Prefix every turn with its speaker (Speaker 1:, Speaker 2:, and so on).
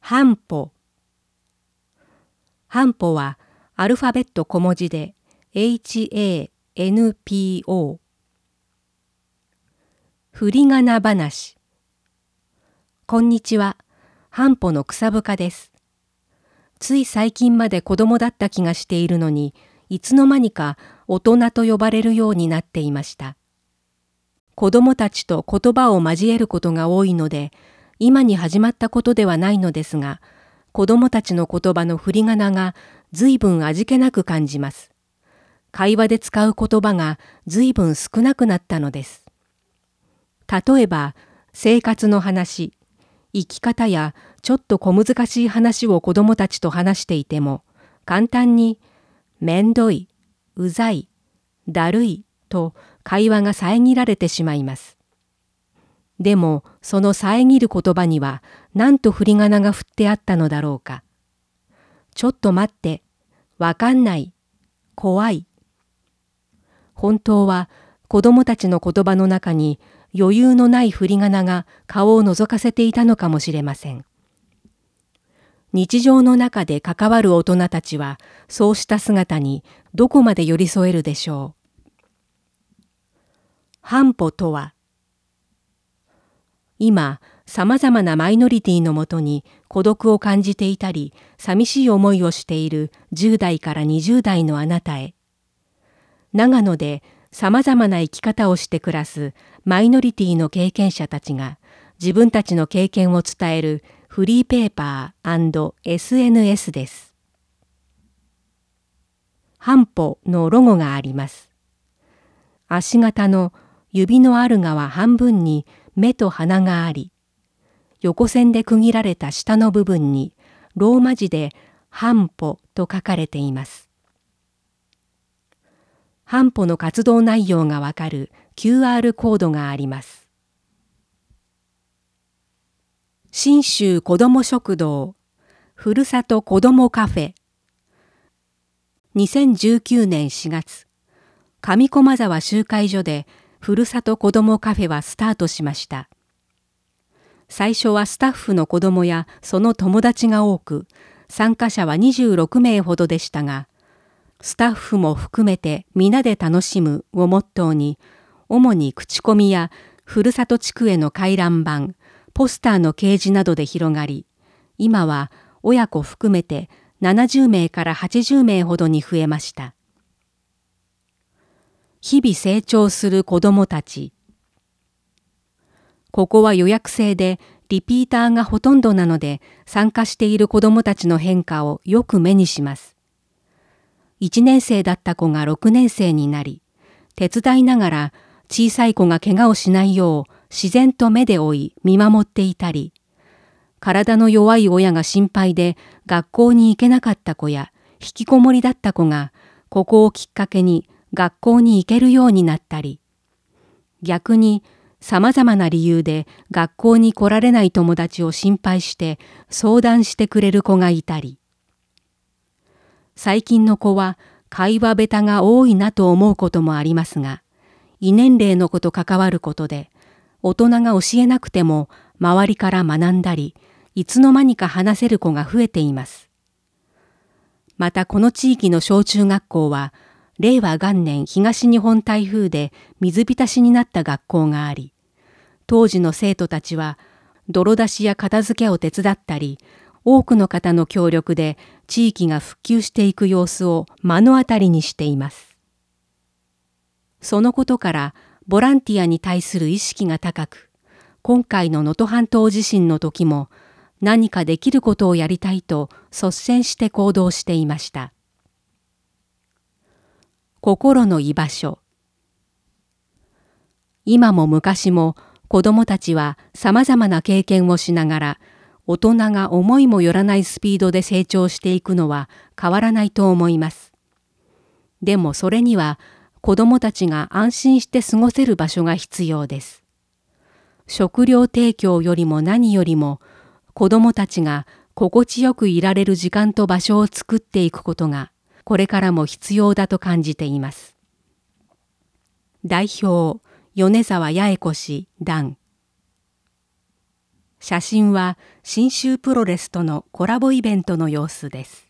Speaker 1: 半歩。半歩はアルファベット小文字で HANPO。振り仮名話。こんにちは。半歩の草深です。つい最近まで子供だった気がしているのに、いつの間にか大人と呼ばれるようになっていました。子供たちと言葉を交えることが多いので、今に始まったことではないのですが、子供たちの言葉の振り仮名が随分味気なく感じます。会話で使う言葉が随分少なくなったのです。例えば、生活の話、生き方やちょっと小難しい話を子供たちと話していても、簡単にめんどい、うざい、だるいと会話が遮られてしまいます。でも、その遮る言葉には何と振り仮名が振ってあったのだろうか。ちょっと待って、わかんない、怖い。本当は子供たちの言葉の中に余裕のない振り仮名が顔を覗かせていたのかもしれません。日常の中で関わる大人たちは、そうした姿にどこまで寄り添えるでしょう。半歩とは、今、さまざまなマイノリティのもとに孤独を感じていたり、寂しい思いをしている10代から20代のあなたへ。長野でさまざまな生き方をして暮らすマイノリティの経験者たちが自分たちの経験を伝えるフリーペーパー& SNS です。半歩のロゴがあります。足型の指のある側半分に目と鼻があり、横線で区切られた下の部分にローマ字で半歩と書かれています。半歩の活動内容がわかる QR コードがあります。信州こども食堂、ふるさとこどもカフェ。2019年4月、上駒沢集会所でふるさとこどもカフェはスタートしました。最初はスタッフの子供やその友達が多く、参加者は26名ほどでしたが、スタッフも含めて皆で楽しむをモットーに、主に口コミやふるさと地区への回覧板、ポスターの掲示などで広がり、今は親子含めて70名から80名ほどに増えました。日々成長する子どもたち。ここは予約制でリピーターがほとんどなので、参加している子どもたちの変化をよく目にします。1年生だった子が6年生になり、手伝いながら小さい子が怪我をしないよう自然と目で追い見守っていたり、体の弱い親が心配で学校に行けなかった子や引きこもりだった子がここをきっかけに学校に行けるようになったり、逆に様々な理由で学校に来られない友達を心配して相談してくれる子がいたり、最近の子は会話下手が多いなと思うこともありますが、異年齢の子と関わることで、大人が教えなくても周りから学んだり、いつの間にか話せる子が増えています。またこの地域の小中学校は、令和元年東日本台風で水浸しになった学校があり、当時の生徒たちは泥出しや片付けを手伝ったり、多くの方の協力で地域が復旧していく様子を目の当たりにしています。そのことからボランティアに対する意識が高く、今回の能登半島地震の時も何かできることをやりたいと率先して行動していました。心の居場所。今も昔も子どもたちはさまざまな経験をしながら、大人が思いもよらないスピードで成長していくのは変わらないと思います。でもそれには子どもたちが安心して過ごせる場所が必要です。食料提供よりも何よりも子どもたちが心地よくいられる時間と場所を作っていくことがこれからも必要だと感じています。代表、米沢八重子氏、段。 写真は信州プロレスとのコラボイベントの様子です。